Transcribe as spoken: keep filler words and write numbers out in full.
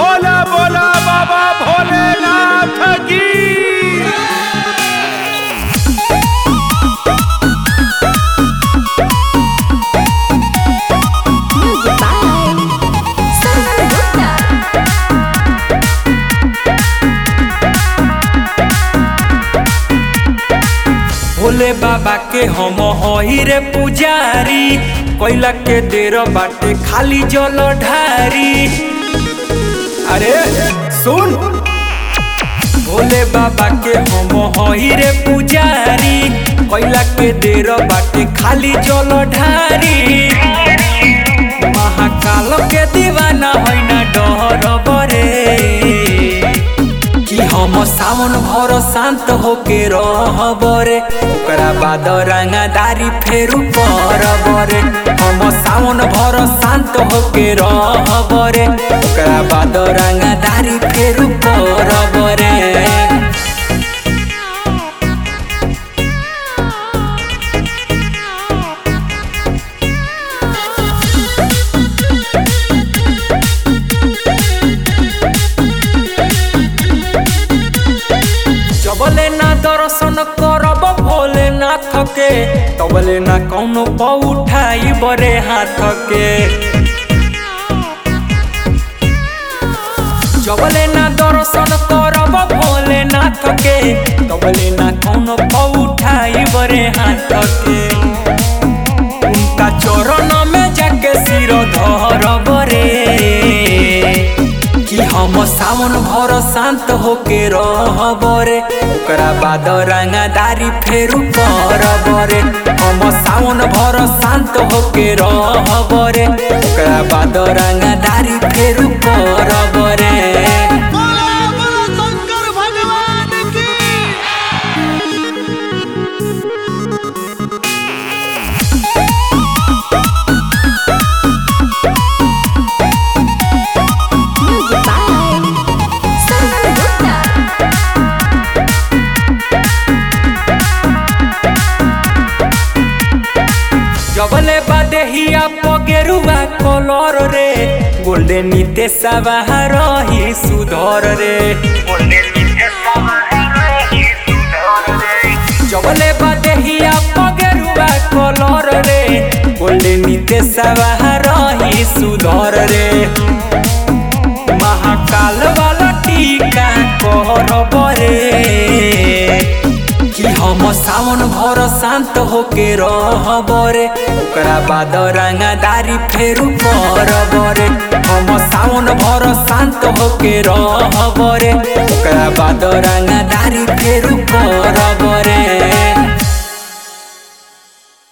बोला बोला बाबा भोलेनाथ की। भोले बाबा के हम हई रे पुजारी, कोयला के देर बाटे खाली जल ढारी। अरे सुन, भोले बाबा के हम हई रे पुजारी, कोयला के देर बाटे खाली जल ढारी। महाकाल के दीवाना है ना डर बरे, कि हम सावन भर शांत होके रहब रे, ओकरा बाद रंगदारी फेरू करब रे। हम सावन भर शांत होके रहब रे, ओकरा बाद रंगदारी फेरू करब रे। जबले ना दर्शन करब भोलेनाथ के, तबले ना कौनो पउठाई बरे हाथ के। जबले ना दर्शन करब भोलेनाथ के, तबले ना कौनो पउठाई बरे हाथ के। उनका चरण में जाके सिर धरब रे, कि हम सावन भर शांत होके रहब रे, ओकरा बाद रंगदारी फेरू करब रे। हम सावन भर शांत होके रहब रे, ओकरा बाद रंगदारी फेरू करब रे। जबले बादेहिया पगेरुआ कलर रे, गोल्डन नीते सवार ही सुधर रे। जबले बादेहिया पगेरुआ कलर रे, गोल्डन नीते सवार ही सुधर रे। महाकाल वाला टीका कहरब रे, कि हम सावन भर शांत होके रहब रे, ओकरा बाद रंगदारी फेरू करब रे। हम सावन भर शांत होके रहब रे, ओकरा बाद रंगदारी फेरू करब रे।